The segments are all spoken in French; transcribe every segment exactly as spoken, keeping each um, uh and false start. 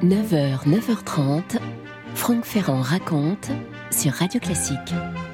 neuf heures, neuf heures trente, Franck Ferrand raconte sur Radio Classique.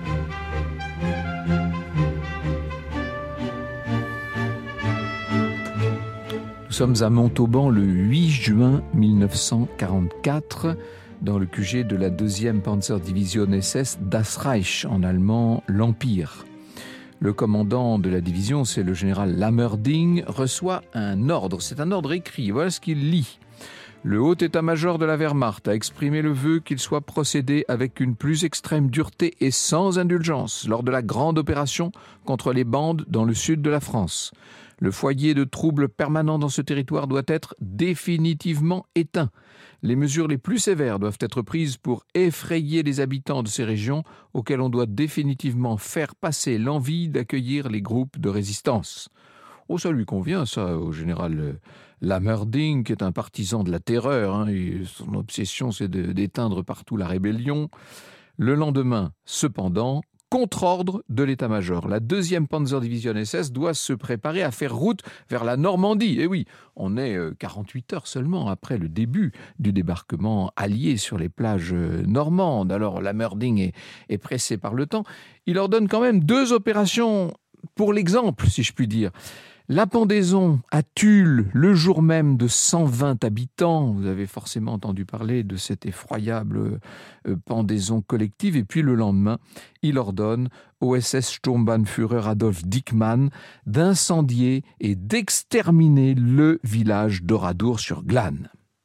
Nous sommes à Montauban le huit juin mille neuf cent quarante-quatre, dans le Q G de la deuxième Panzerdivision S S Das Reich, en allemand l'Empire. Le commandant de la division, c'est le général Lammerding, reçoit un ordre. C'est un ordre écrit, voilà ce qu'il lit. Le haut état-major de la Wehrmacht a exprimé le vœu qu'il soit procédé avec une plus extrême dureté et sans indulgence lors de la grande opération contre les bandes dans le sud de la France. Le foyer de troubles permanents dans ce territoire doit être définitivement éteint. Les mesures les plus sévères doivent être prises pour effrayer les habitants de ces régions auxquels on doit définitivement faire passer l'envie d'accueillir les groupes de résistance. Oh, ça lui convient, ça, au général Lammerding, qui est un partisan de la terreur. Hein, et son obsession, c'est de, d'éteindre partout la rébellion. Le lendemain, cependant, contre-ordre de l'état-major. La deuxième Panzerdivision S S doit se préparer à faire route vers la Normandie. Et oui, on est quarante-huit heures seulement après le début du débarquement allié sur les plages normandes. Alors Lammerding est, est pressé par le temps. Il ordonne quand même deux opérations pour l'exemple, si je puis dire. La pendaison à Tulle, le jour même de cent vingt habitants. Vous avez forcément entendu parler de cette effroyable euh, pendaison collective. Et puis le lendemain, il ordonne au S S Sturmbannführer Adolf Dickmann d'incendier et d'exterminer le village d'Oradour-sur-Glane.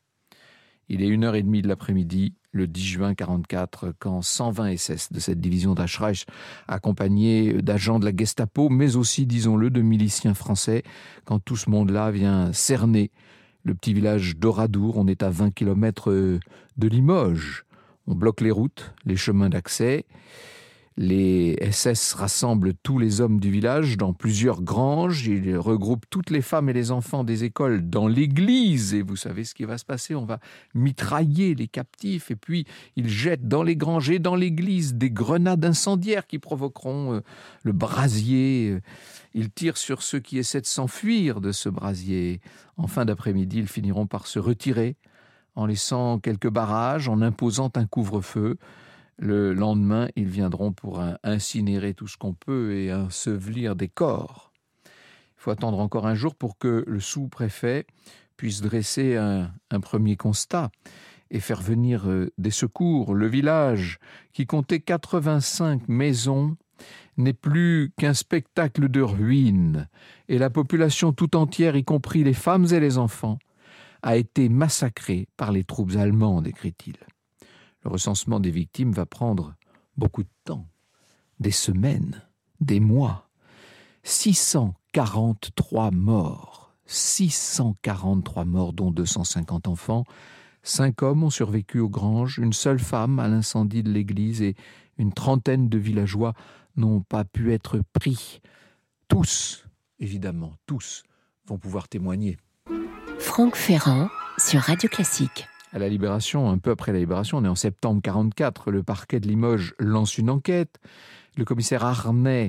Il est une heure trente de l'après-midi, le dix juin quarante-quatre, quand cent vingt S S de cette division Das Reich, accompagnés d'agents de la Gestapo, mais aussi, disons-le, de miliciens français, quand tout ce monde-là vient cerner le petit village d'Oradour. On est à vingt kilomètres de Limoges. On bloque les routes, les chemins d'accès. Les S S rassemblent tous les hommes du village dans plusieurs granges. Ils regroupent toutes les femmes et les enfants des écoles dans l'église. Et vous savez ce qui va se passer, on va mitrailler les captifs. Et puis, ils jettent dans les granges et dans l'église des grenades incendiaires qui provoqueront le brasier. Ils tirent sur ceux qui essaient de s'enfuir de ce brasier. En fin d'après-midi, ils finiront par se retirer en laissant quelques barrages, en imposant un couvre-feu. Le lendemain, ils viendront pour incinérer tout ce qu'on peut et ensevelir des corps. Il faut attendre encore un jour pour que le sous-préfet puisse dresser un, un premier constat et faire venir des secours. Le village, qui comptait quatre-vingt-cinq maisons, n'est plus qu'un spectacle de ruines, et la population tout entière, y compris les femmes et les enfants, a été massacrée par les troupes allemandes, écrit-il. Le recensement des victimes va prendre beaucoup de temps, des semaines, des mois. six cent quarante-trois morts, six cent quarante-trois morts, dont deux cent cinquante enfants. Cinq hommes ont survécu aux granges, une seule femme à l'incendie de l'église et une trentaine de villageois n'ont pas pu être pris. Tous, évidemment, tous, vont pouvoir témoigner. Franck Ferrand sur Radio Classique. À la Libération, un peu après la Libération, on est en septembre quarante-quatre, le parquet de Limoges lance une enquête. Le commissaire Arnay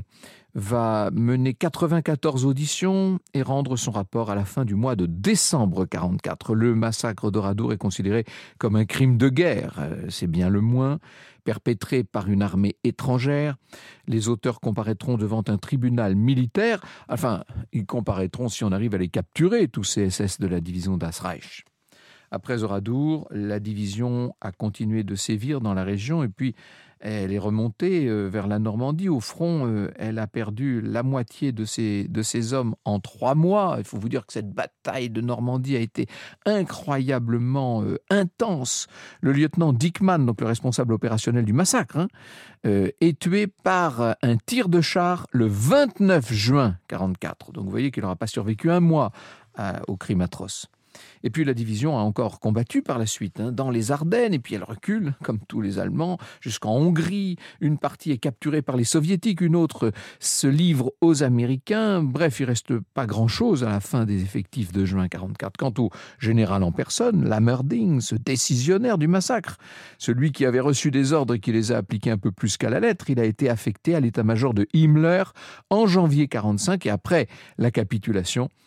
va mener quatre-vingt-quatorze auditions et rendre son rapport à la fin du mois de décembre quarante-quatre. Le massacre d'Oradour est considéré comme un crime de guerre, c'est bien le moins, perpétré par une armée étrangère. Les auteurs comparaîtront devant un tribunal militaire. Enfin, ils comparaîtront si on arrive à les capturer, tous ces S S de la division Das Reich. Après Oradour, la division a continué de sévir dans la région et puis elle est remontée vers la Normandie. Au front, elle a perdu la moitié de ses, de ses hommes en trois mois. Il faut vous dire que cette bataille de Normandie a été incroyablement euh, intense. Le lieutenant Dickmann, donc le responsable opérationnel du massacre, hein, euh, est tué par un tir de char le vingt-neuf juin quarante-quatre. Donc vous voyez qu'il n'aura pas survécu un mois à, au crime atroce. Et puis la division a encore combattu par la suite, hein, dans les Ardennes, et puis elle recule, comme tous les Allemands, jusqu'en Hongrie. Une partie est capturée par les Soviétiques, une autre se livre aux Américains. Bref, il ne reste pas grand-chose à la fin des effectifs de juin quarante-quatre. Quant au général en personne, Lammerding, ce décisionnaire du massacre, celui qui avait reçu des ordres et qui les a appliqués un peu plus qu'à la lettre, il a été affecté à l'état-major de Himmler en janvier quarante-cinq, et après la capitulation,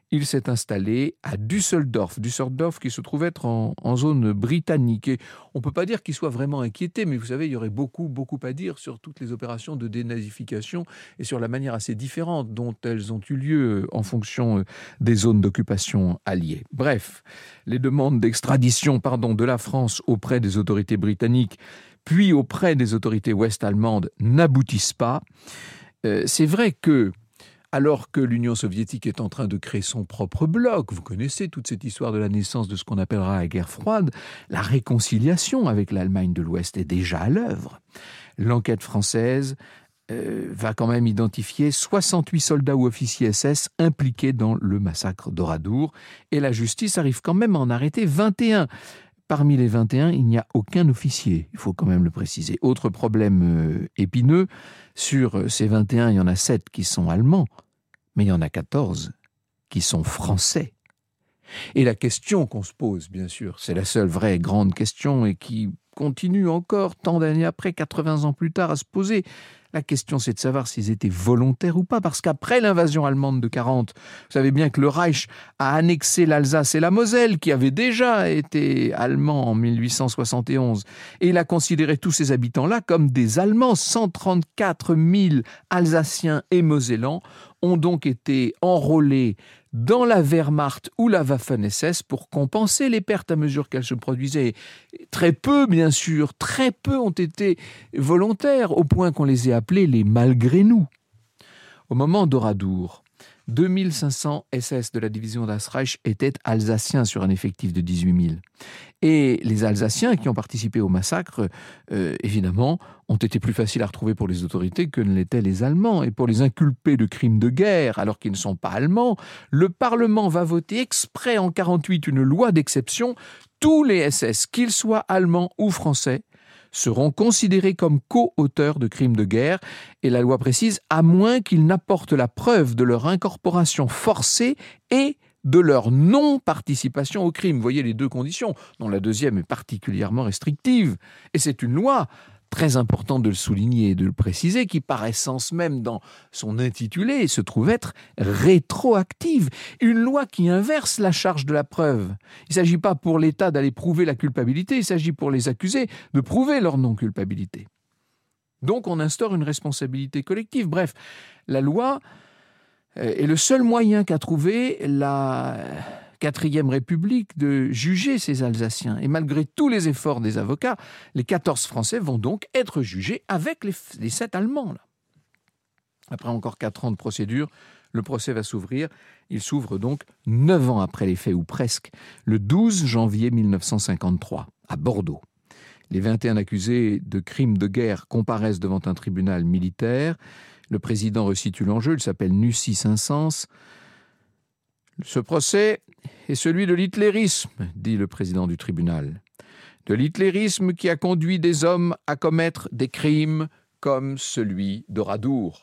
il s'est installé à Düsseldorf. Düsseldorf qui se trouve être en, en zone britannique. Et on ne peut pas dire qu'il soit vraiment inquiété, mais vous savez, il y aurait beaucoup, beaucoup à dire sur toutes les opérations de dénazification et sur la manière assez différente dont elles ont eu lieu en fonction des zones d'occupation alliées. Bref, les demandes d'extradition, pardon, de la France auprès des autorités britanniques, puis auprès des autorités ouest-allemandes, n'aboutissent pas. Euh, c'est vrai que alors que l'Union soviétique est en train de créer son propre bloc, vous connaissez toute cette histoire de la naissance de ce qu'on appellera la guerre froide, la réconciliation avec l'Allemagne de l'Ouest est déjà à l'œuvre. L'enquête française euh, va quand même identifier soixante-huit soldats ou officiers S S impliqués dans le massacre d'Oradour, et la justice arrive quand même à en arrêter vingt et un. Parmi les vingt et un, il n'y a aucun officier, il faut quand même le préciser. Autre problème euh, épineux, sur ces vingt et un, il y en a sept qui sont allemands, mais il y en a quatorze qui sont français. Et la question qu'on se pose, bien sûr, c'est la seule vraie grande question et qui continue encore tant d'années après, quatre-vingts ans plus tard, à se poser. La question, c'est de savoir s'ils étaient volontaires ou pas, parce qu'après l'invasion allemande de quarante, vous savez bien que le Reich a annexé l'Alsace et la Moselle, qui avaient déjà été allemands en mille huit cent soixante et onze, et il a considéré tous ces habitants-là comme des Allemands. cent trente-quatre mille Alsaciens et Mosellans ont donc été enrôlés dans la Wehrmacht ou la Waffen-S S pour compenser les pertes à mesure qu'elles se produisaient. Très peu, bien sûr, très peu ont été volontaires, au point qu'on les ait appelés les malgré nous. Au moment d'Oradour, deux mille cinq cents S S de la division Das Reich étaient alsaciens sur un effectif de dix-huit mille. Et les Alsaciens qui ont participé au massacre, euh, évidemment, ont été plus faciles à retrouver pour les autorités que ne l'étaient les Allemands. Et pour les inculper de crimes de guerre, alors qu'ils ne sont pas allemands, le Parlement va voter exprès en quarante-huit une loi d'exception. Tous les S S, qu'ils soient allemands ou français, seront considérés comme co-auteurs de crimes de guerre, et la loi précise, à moins qu'ils n'apportent la preuve de leur incorporation forcée et de leur non-participation au crime. Vous voyez les deux conditions, dont la deuxième est particulièrement restrictive. Et c'est une loi, très important de le souligner et de le préciser, qui par essence même dans son intitulé se trouve être rétroactive. Une loi qui inverse la charge de la preuve. Il ne s'agit pas pour l'État d'aller prouver la culpabilité, il s'agit pour les accusés de prouver leur non-culpabilité. Donc on instaure une responsabilité collective. Bref, la loi est le seul moyen qu'a trouvé la quatrième République de juger ces Alsaciens. Et malgré tous les efforts des avocats, les quatorze Français vont donc être jugés avec les, les sept Allemands. Là. Après encore quatre ans de procédure, le procès va s'ouvrir. Il s'ouvre donc neuf ans après les faits, ou presque, le douze janvier mille neuf cent cinquante-trois, à Bordeaux. Les vingt et un accusés de crimes de guerre comparaissent devant un tribunal militaire. Le président resitue l'enjeu, il s'appelle Nucy Saint-Saëns. Ce procès est celui de l'hitlérisme, dit le président du tribunal. De l'hitlérisme qui a conduit des hommes à commettre des crimes comme celui d'Oradour.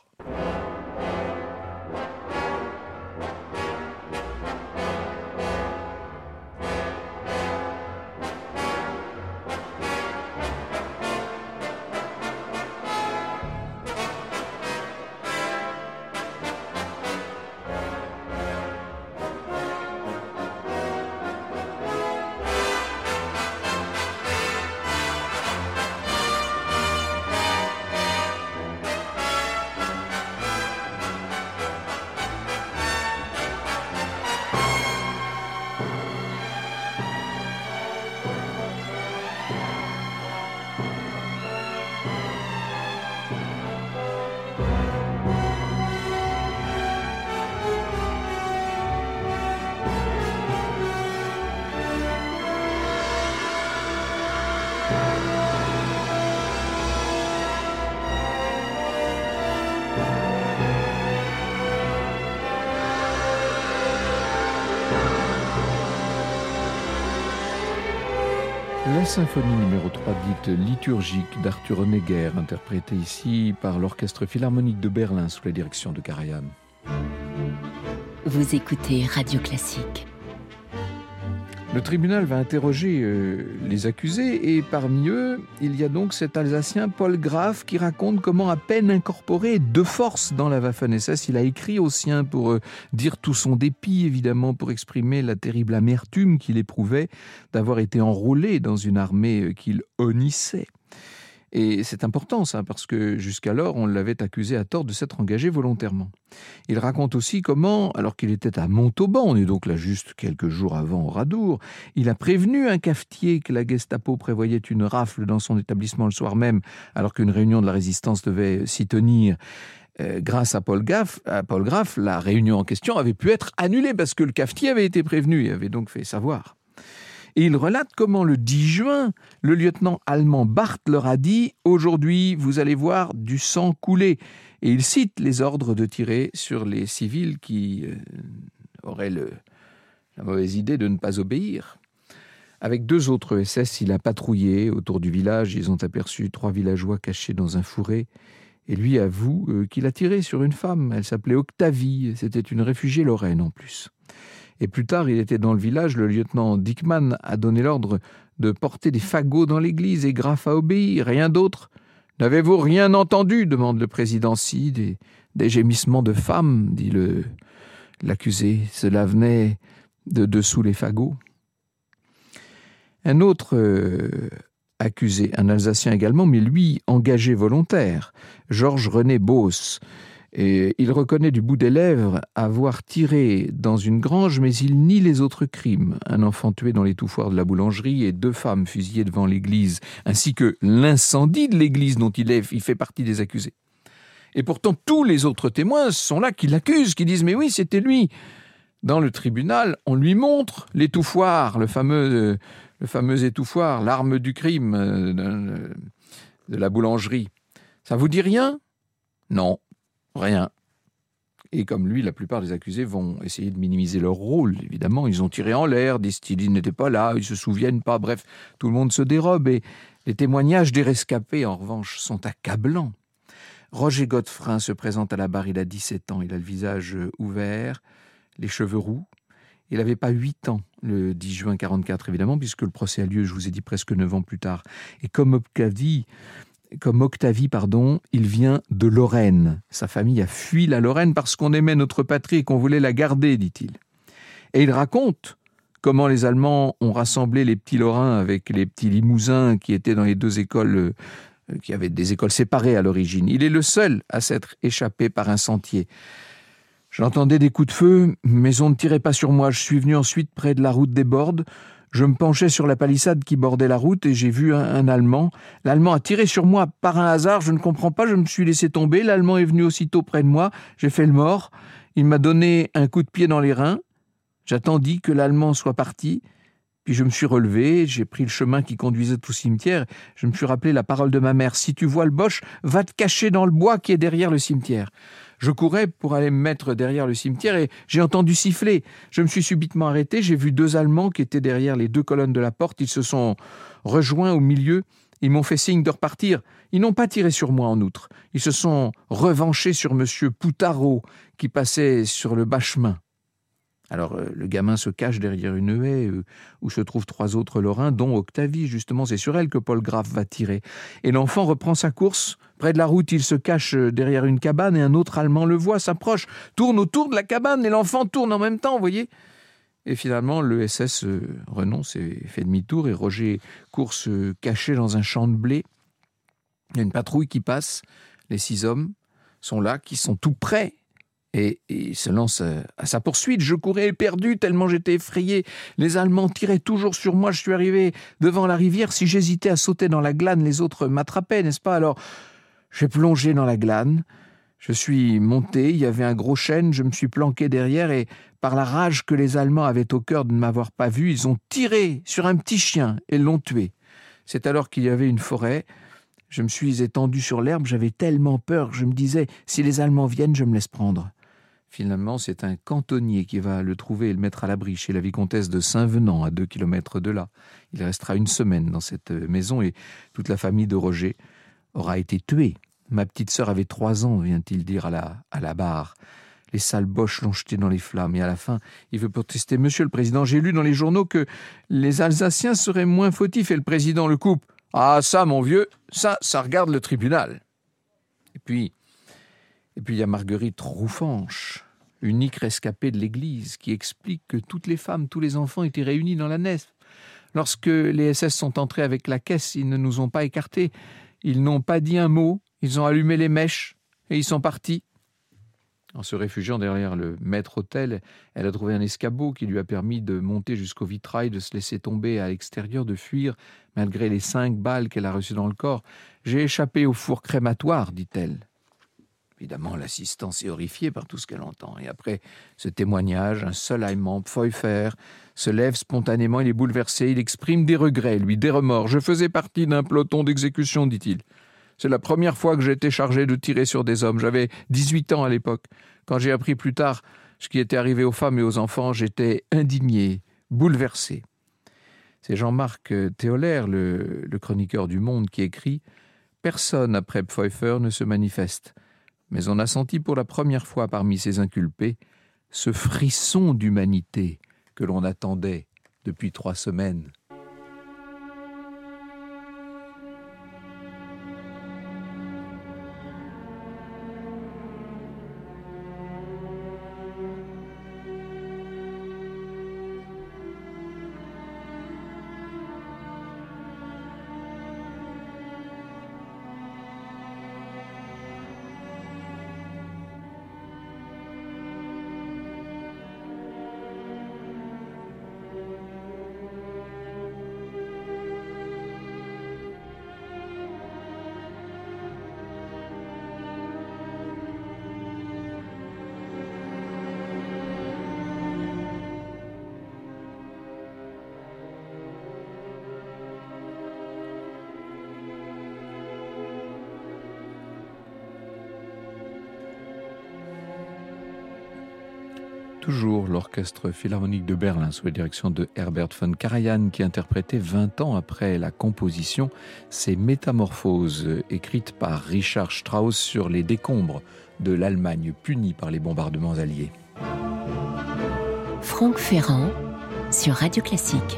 La symphonie numéro trois dite liturgique d'Arthur Honegger, interprétée ici par l'Orchestre Philharmonique de Berlin sous la direction de Karajan. Vous écoutez Radio Classique. Le tribunal va interroger euh, les accusés et parmi eux, il y a donc cet Alsacien Paul Graf qui raconte comment à peine incorporé de force dans la Waffen-S S, il a écrit aux siens pour euh, dire tout son dépit, évidemment, pour exprimer la terrible amertume qu'il éprouvait d'avoir été enrôlé dans une armée euh, qu'il honnissait. Et c'est important ça, parce que jusqu'alors, on l'avait accusé à tort de s'être engagé volontairement. Il raconte aussi comment, alors qu'il était à Montauban, on est donc là juste quelques jours avant au Radour, il a prévenu un cafetier que la Gestapo prévoyait une rafle dans son établissement le soir même, alors qu'une réunion de la résistance devait s'y tenir. Euh, grâce à Paul Graf, à Paul Graf, la réunion en question avait pu être annulée parce que le cafetier avait été prévenu et avait donc fait savoir. Et il relate comment le dix juin, le lieutenant allemand Barth leur a dit « Aujourd'hui, vous allez voir du sang couler ». Et il cite les ordres de tirer sur les civils qui euh, auraient le, la mauvaise idée de ne pas obéir. Avec deux autres S S, il a patrouillé autour du village. Ils ont aperçu trois villageois cachés dans un fourré. Et lui avoue euh, qu'il a tiré sur une femme. Elle s'appelait Octavie. C'était une réfugiée lorraine en plus. Et plus tard, il était dans le village, le lieutenant Dickmann a donné l'ordre de porter des fagots dans l'église et Graf a obéi, rien d'autre. « N'avez-vous rien entendu ?» demande le président. « Si, des, des gémissements de femmes, » dit le, l'accusé. Cela venait de dessous les fagots. Un autre euh, accusé, un Alsacien également, mais lui engagé volontaire, Georges-René Beauce. Et il reconnaît du bout des lèvres avoir tiré dans une grange, mais il nie les autres crimes. Un enfant tué dans l'étouffoir de la boulangerie et deux femmes fusillées devant l'église, ainsi que l'incendie de l'église dont il, est, il fait partie des accusés. Et pourtant, tous les autres témoins sont là qui l'accusent, qui disent « Mais oui, c'était lui !» Dans le tribunal, on lui montre l'étouffoir, le fameux, le fameux étouffoir, l'arme du crime de, de la boulangerie. Ça vous dit rien ? Non. Rien. Et comme lui, la plupart des accusés vont essayer de minimiser leur rôle, évidemment. Ils ont tiré en l'air, disent-ils, ils n'étaient pas là, ils ne se souviennent pas. Bref, tout le monde se dérobe. Et les témoignages des rescapés, en revanche, sont accablants. Roger Godefrin se présente à la barre, il a dix-sept ans. Il a le visage ouvert, les cheveux roux. Il n'avait pas huit ans, le dix juin quarante-quatre, évidemment, puisque le procès a lieu, je vous ai dit, presque neuf ans plus tard. Et comme Octavie... Comme Octavie, pardon, il vient de Lorraine. Sa famille a fui la Lorraine parce qu'on aimait notre patrie et qu'on voulait la garder, dit-il. Et il raconte comment les Allemands ont rassemblé les petits Lorrains avec les petits Limousins qui étaient dans les deux écoles, euh, qui avaient des écoles séparées à l'origine. Il est le seul à s'être échappé par un sentier. J'entendais des coups de feu, mais on ne tirait pas sur moi. Je suis venu ensuite près de la route des Bordes. Je me penchais sur la palissade qui bordait la route et j'ai vu un, un Allemand. L'Allemand a tiré sur moi par un hasard, je ne comprends pas, je me suis laissé tomber. L'Allemand est venu aussitôt près de moi, j'ai fait le mort. Il m'a donné un coup de pied dans les reins. J'attendis que l'Allemand soit parti. Puis je me suis relevé, j'ai pris le chemin qui conduisait au cimetière. Je me suis rappelé la parole de ma mère. Si tu vois le Boche, va te cacher dans le bois qui est derrière le cimetière. Je courais pour aller me mettre derrière le cimetière et j'ai entendu siffler. Je me suis subitement arrêté, j'ai vu deux Allemands qui étaient derrière les deux colonnes de la porte. Ils se sont rejoints au milieu, ils m'ont fait signe de repartir. Ils n'ont pas tiré sur moi en outre. Ils se sont revanchés sur monsieur Poutarot qui passait sur le bas chemin. Alors euh, le gamin se cache derrière une haie euh, où se trouvent trois autres Lorrains, dont Octavie. Justement, c'est sur elle que Paul Graf va tirer. Et l'enfant reprend sa course. Près de la route, il se cache derrière une cabane et un autre Allemand le voit, s'approche, tourne autour de la cabane et l'enfant tourne en même temps, vous voyez. Et finalement, le S S euh, renonce et fait demi-tour et Roger court se cacher dans un champ de blé. Il y a une patrouille qui passe. Les six hommes sont là, qui sont tout près. Et il se lance à sa poursuite. Je courais éperdu tellement j'étais effrayé. Les Allemands tiraient toujours sur moi. Je suis arrivé devant la rivière. Si j'hésitais à sauter dans la glane, les autres m'attrapaient, n'est-ce pas? Alors, j'ai plongé dans la glane. Je suis monté. Il y avait un gros chêne. Je me suis planqué derrière et par la rage que les Allemands avaient au cœur de ne m'avoir pas vu, ils ont tiré sur un petit chien et l'ont tué. C'est alors qu'il y avait une forêt. Je me suis étendu sur l'herbe. J'avais tellement peur. Je me disais, si les Allemands viennent, je me laisse prendre. Finalement, c'est un cantonnier qui va le trouver et le mettre à l'abri chez la vicomtesse de Saint-Venant, à deux kilomètres de là. Il restera une semaine dans cette maison et toute la famille de Roger aura été tuée. Ma petite sœur avait trois ans, vient-il dire à la, à la barre. Les sales boches l'ont jeté dans les flammes. Et à la fin, il veut protester. « Monsieur le Président, j'ai lu dans les journaux que les Alsaciens seraient moins fautifs. » Et le Président le coupe. « Ah, ça, mon vieux, ça, ça regarde le tribunal. » Et puis, et puis il y a Marguerite Roufanche, unique rescapée de l'Église, qui explique que toutes les femmes, tous les enfants étaient réunis dans la nef. Lorsque les S S sont entrés avec la caisse, ils ne nous ont pas écartés. Ils n'ont pas dit un mot, ils ont allumé les mèches et ils sont partis. En se réfugiant derrière le maître-autel, elle a trouvé un escabeau qui lui a permis de monter jusqu'au vitrail, de se laisser tomber à l'extérieur, de fuir, malgré les cinq balles qu'elle a reçues dans le corps. « J'ai échappé au four crématoire, dit-elle. » Évidemment, l'assistance est horrifiée par tout ce qu'elle entend. Et après ce témoignage, un seul Allemand, Pfeuffer, se lève spontanément, il est bouleversé, il exprime des regrets, lui, des remords. « Je faisais partie d'un peloton d'exécution, dit-il. C'est la première fois que j'ai été chargé de tirer sur des hommes. J'avais dix-huit ans à l'époque. Quand j'ai appris plus tard ce qui était arrivé aux femmes et aux enfants, j'étais indigné, bouleversé. » C'est Jean-Marc Théolaire, le, le chroniqueur du Monde, qui écrit « Personne après Pfeuffer ne se manifeste. Mais on a senti pour la première fois parmi ces inculpés ce frisson d'humanité que l'on attendait depuis trois semaines. » Toujours l'Orchestre Philharmonique de Berlin sous la direction de Herbert von Karajan qui interprétait vingt ans après la composition ces Métamorphoses écrites par Richard Strauss sur les décombres de l'Allemagne punie par les bombardements alliés. Franck Ferrand sur Radio Classique.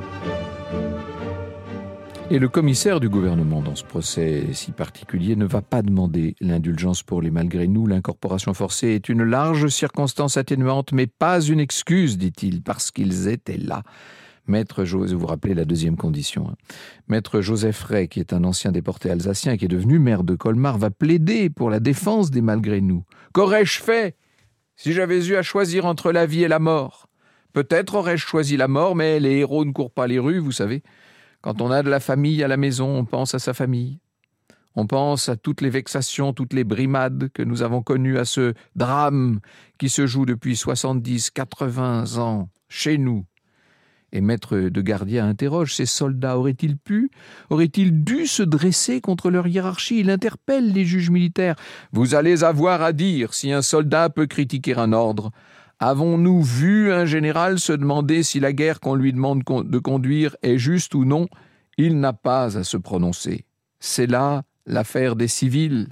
Et le commissaire du gouvernement dans ce procès si particulier ne va pas demander l'indulgence pour les malgré nous. L'incorporation forcée est une large circonstance atténuante, mais pas une excuse, dit-il, parce qu'ils étaient là. Maître Joseph, vous vous rappelez la deuxième condition. Hein. Maître Joseph Rey, qui est un ancien déporté alsacien, qui est devenu maire de Colmar, va plaider pour la défense des malgré nous. Qu'aurais-je fait si j'avais eu à choisir entre la vie et la mort ? Peut-être aurais-je choisi la mort, mais les héros ne courent pas les rues, vous savez. Quand on a de la famille à la maison, on pense à sa famille. On pense à toutes les vexations, toutes les brimades que nous avons connues, à ce drame qui se joue depuis soixante-dix, quatre-vingts ans chez nous. Et Maître de Gardia interroge, ces soldats auraient-ils pu, auraient-ils dû se dresser contre leur hiérarchie ? Il interpelle les juges militaires. Vous allez avoir à dire si un soldat peut critiquer un ordre. Avons-nous vu un général se demander si la guerre qu'on lui demande de conduire est juste ou non ? Il n'a pas à se prononcer. C'est là l'affaire des civils.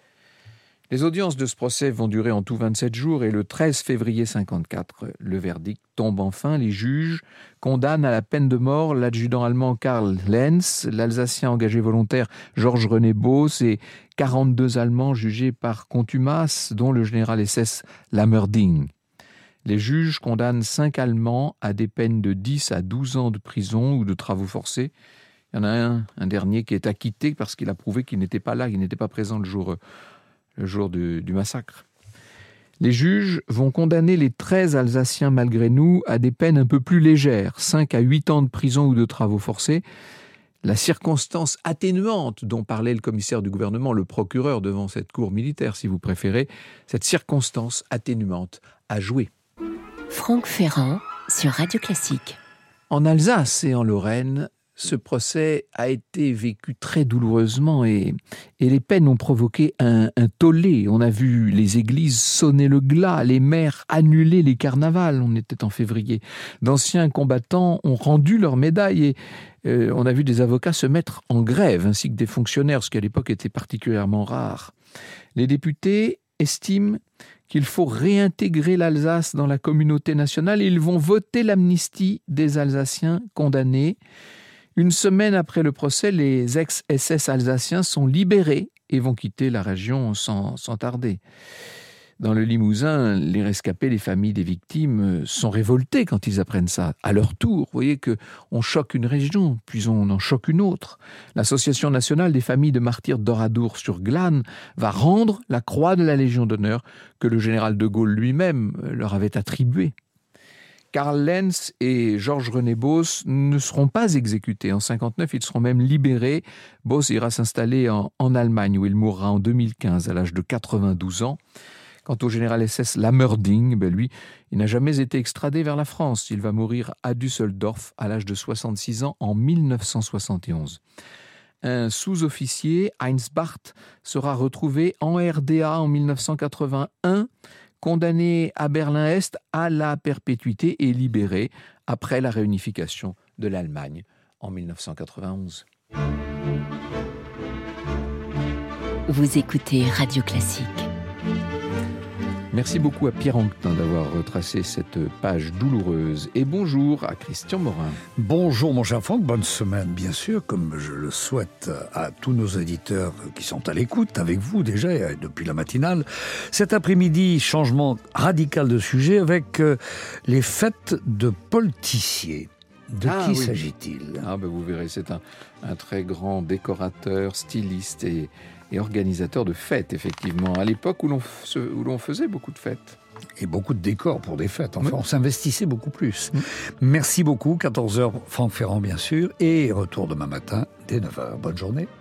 Les audiences de ce procès vont durer en tout vingt-sept jours et le treize février cinquante-quatre, le verdict tombe enfin. Les juges condamnent à la peine de mort l'adjudant allemand Karl Lenz, l'Alsacien engagé volontaire Georges-René Beauce et quarante-deux Allemands jugés par contumace, dont le général S S Lammerding. Les juges condamnent cinq Allemands à des peines de dix à douze ans de prison ou de travaux forcés. Il y en a un, un dernier qui est acquitté parce qu'il a prouvé qu'il n'était pas là, qu'il n'était pas présent le jour, le jour du, du massacre. Les juges vont condamner les treize Alsaciens malgré nous à des peines un peu plus légères, cinq à huit ans de prison ou de travaux forcés. La circonstance atténuante dont parlait le commissaire du gouvernement, le procureur devant cette cour militaire si vous préférez, cette circonstance atténuante a joué. Franck Ferrand sur Radio Classique. En Alsace et en Lorraine, ce procès a été vécu très douloureusement et, et les peines ont provoqué un, un tollé. On a vu les églises sonner le glas, les maires annuler les carnavals, on était en février. D'anciens combattants ont rendu leurs médailles et euh, on a vu des avocats se mettre en grève, ainsi que des fonctionnaires, ce qui à l'époque était particulièrement rare. Les députés estiment qu'il faut réintégrer l'Alsace dans la communauté nationale et ils vont voter l'amnistie des Alsaciens condamnés. Une semaine après le procès, les ex-S S alsaciens sont libérés et vont quitter la région sans, sans tarder. Dans le Limousin, les rescapés, les familles des victimes sont révoltés quand ils apprennent ça. À leur tour, vous voyez qu'on choque une région, puis on en choque une autre. L'Association nationale des familles de martyrs d'Oradour-sur-Glane va rendre la croix de la Légion d'honneur que le général de Gaulle lui-même leur avait attribuée. Karl Lenz et Georges-René Bos ne seront pas exécutés. En cinquante-neuf, ils seront même libérés. Bos ira s'installer en, en Allemagne, où il mourra en deux mille quinze, à l'âge de quatre-vingt-douze ans. Quant au général S S Lammerding, ben lui, il n'a jamais été extradé vers la France. Il va mourir à Düsseldorf à l'âge de soixante-six ans en mille neuf cent soixante et onze. Un sous-officier, Heinz Barth, sera retrouvé en R D A en mille neuf cent quatre-vingt-un, condamné à Berlin-Est à la perpétuité et libéré après la réunification de l'Allemagne en mille neuf cent quatre-vingt-onze. Vous écoutez Radio Classique. Merci beaucoup à Pierre Anquetin d'avoir retracé cette page douloureuse. Et bonjour à Christian Morin. Bonjour mon cher Franck, bonne semaine bien sûr, comme je le souhaite à tous nos éditeurs qui sont à l'écoute, avec vous déjà depuis la matinale. Cet après-midi, changement radical de sujet avec les fêtes de Paul Tissier. De ah, qui oui. s'agit-il ? Ah ben vous verrez, c'est un, un très grand décorateur, styliste et, et organisateur de fêtes, effectivement, à l'époque où l'on, où l'on faisait beaucoup de fêtes. Et beaucoup de décors pour des fêtes, enfin oui. On s'investissait beaucoup plus. Oui. Merci beaucoup, quatorze heures, Franck Ferrand bien sûr, et retour demain matin dès neuf heures. Bonne journée.